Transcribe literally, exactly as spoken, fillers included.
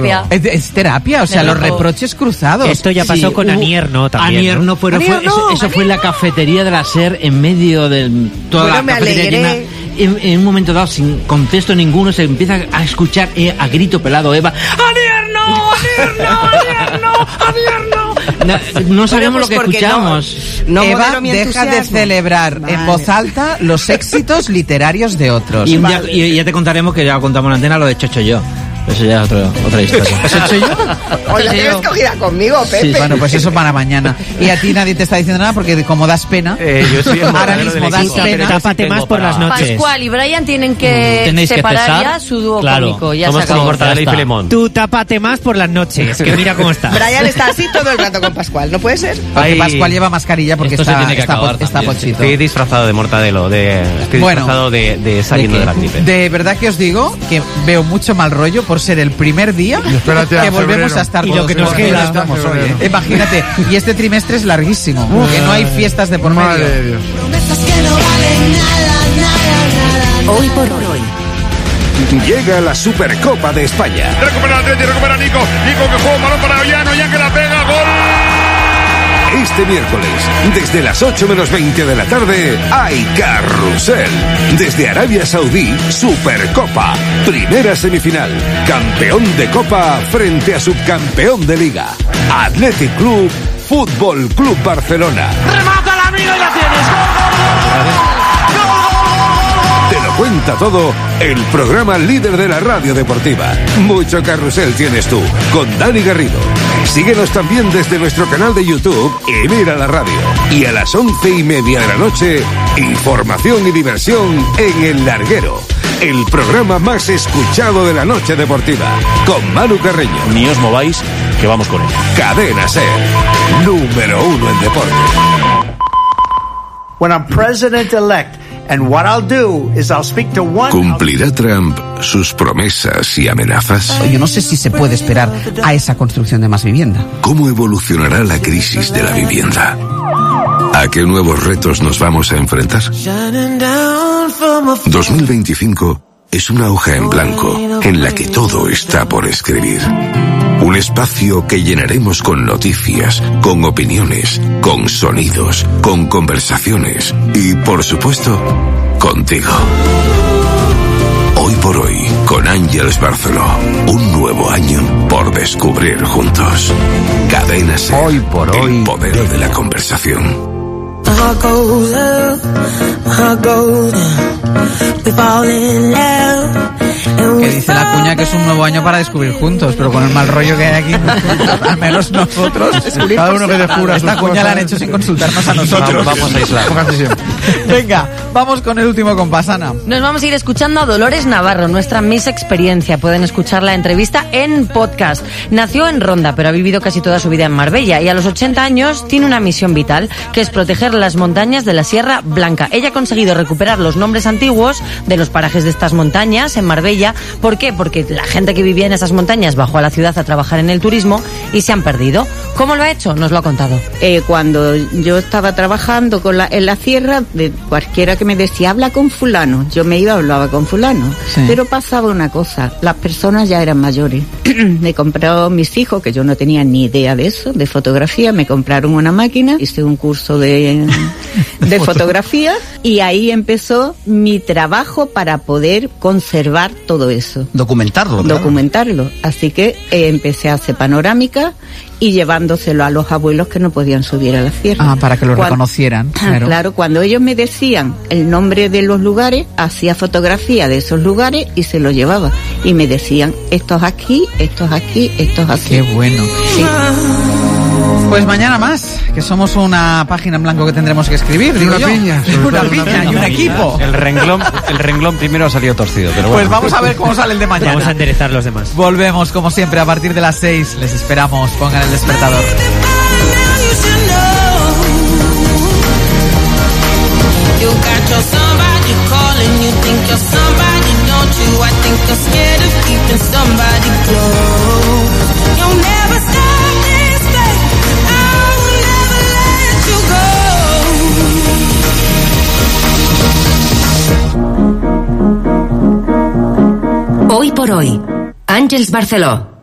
terapia. Es, es terapia, o sea, los reproches cruzados. Esto ya pasó sí, con Anier, ¿no? También, Anier, ¿no? Fue, Anier, fue, no, eso, eso Anier, fue en la cafetería de la SER, en medio de toda bueno, la me cafetería llena. En, en un momento dado, sin contexto ninguno, se empieza a escuchar eh, a grito pelado Eva: ¡Anier, no! ¡Anier, no! ¡Anier, no! ¡Anier, no! No, no sabíamos pues lo que escuchamos. No, no Eva, deja de celebrar vale. en voz alta los éxitos literarios de otros. Y, vale. ya, y ya te contaremos que ya contamos en la antena lo de Chocho yo. Eso ya es otro, otra historia. ¿Eso soy yo? Oye, la tienes cogida conmigo, Pepe. Sí, bueno, pues eso para mañana. Y a ti nadie te está diciendo nada porque como das pena, eh, yo soy ahora mismo das pena. Tápate más por las noches. Pascual y Brian tienen que Tenéis separar que ya su dúo claro. cómico. Ya Somos se acabó. como Mortadelo y Filemón. Tú tápate más por las noches, que mira cómo está. Brian está así todo el rato con Pascual, ¿no puede ser? Porque Ay, Pascual lleva mascarilla porque esto está, se tiene que está, acabar está pochito. Estoy disfrazado de Mortadelo, de, estoy bueno, disfrazado de, de saliendo de, de la gripe. De verdad que os digo que veo mucho mal rollo por ser el primer día Espérate a que volvemos febrero. a estar y todos lo que nos queda estamos hoy, ¿eh? Imagínate, y este trimestre es larguísimo, porque no hay fiestas de por medio. Madre de Dios. Hoy por hoy. Llega la Supercopa de España. Recupera Atleti, recupera Nico. Nico que juega un balón para Ollano, ya que la pega, gol. Este miércoles, desde las ocho menos veinte de la tarde, hay carrusel. Desde Arabia Saudí, Supercopa. Primera semifinal. Campeón de Copa frente a subcampeón de Liga. Athletic Club, Fútbol Club Barcelona. ¡Remata la amiga y la tienes! Te lo cuenta todo el programa líder de la radio deportiva. Mucho carrusel tienes tú, con Dani Garrido. Síguenos también desde nuestro canal de YouTube y mira la radio. Y a las once y media de la noche, información y diversión en El Larguero. El programa más escuchado de la noche deportiva. Con Manu Carreño. Ni os mováis, que vamos con él. Cadena SER. Número uno en deporte. When I'm president-elect, and what I'll do is I'll speak to one... ¿Cumplirá Trump sus promesas y amenazas? Yo no sé si se puede esperar a esa construcción de más vivienda. ¿Cómo evolucionará la crisis de la vivienda? ¿A qué nuevos retos nos vamos a enfrentar? dos mil veinticinco es una hoja en blanco en la que todo está por escribir. Un espacio que llenaremos con noticias, con opiniones, con sonidos, con conversaciones y, por supuesto, contigo. Hoy por hoy, con Ángeles Barceló. Un nuevo año por descubrir juntos. Cadena SER. Hoy por hoy, el poder de la conversación. Que dice la cuña que es un nuevo año para descubrir juntos, pero con el mal rollo que hay aquí, al menos nosotros, cada uno que descubra esta sus cuña cosas. la han hecho sin consultarnos a nosotros. Vamos, vamos a aislar. Venga, vamos con el último compás, Ana. Nos vamos a ir escuchando a Dolores Navarro, nuestra Miss Experiencia. Pueden escuchar la entrevista en podcast. Nació en Ronda, pero ha vivido casi toda su vida en Marbella y a los ochenta años tiene una misión vital, que es proteger las montañas de la Sierra Blanca. Ella ha conseguido recuperar los nombres antiguos de los parajes de estas montañas en Marbella. ¿Por qué? Porque la gente que vivía en esas montañas bajó a la ciudad a trabajar en el turismo y se han perdido. ¿Cómo lo ha hecho? Nos lo ha contado. Eh, cuando yo estaba trabajando con la, en la sierra, de cualquiera que me decía, habla con fulano, yo me iba, hablaba con fulano. Sí. Pero pasaba una cosa, las personas ya eran mayores. Me compraron mis hijos, que yo no tenía ni idea de eso, de fotografía, me compraron una máquina, hice un curso de, de fotografía y ahí empezó mi trabajo para poder conservar todo eso. Documentarlo. Claro. Documentarlo. Así que eh, empecé a hacer panorámica y llevándoselo a los abuelos que no podían subir a la sierra. Ah, para que lo cuando, reconocieran. Claro. Claro, cuando ellos me decían el nombre de los lugares, hacía fotografía de esos lugares y se los llevaba. Y me decían, estos aquí, estos aquí, estos así. Qué bueno. Sí. Pues mañana más, que somos una página en blanco que tendremos que escribir. Digo una yo. piña. Una, una piña y un equipo. El renglón, el renglón primero ha salido torcido, pero bueno. Pues vamos a ver cómo sale el de mañana. Vamos a enderezar los demás. Volvemos, como siempre, a partir de las seis. Les esperamos. Pongan el despertador. Hoy por hoy, Ángeles Barceló.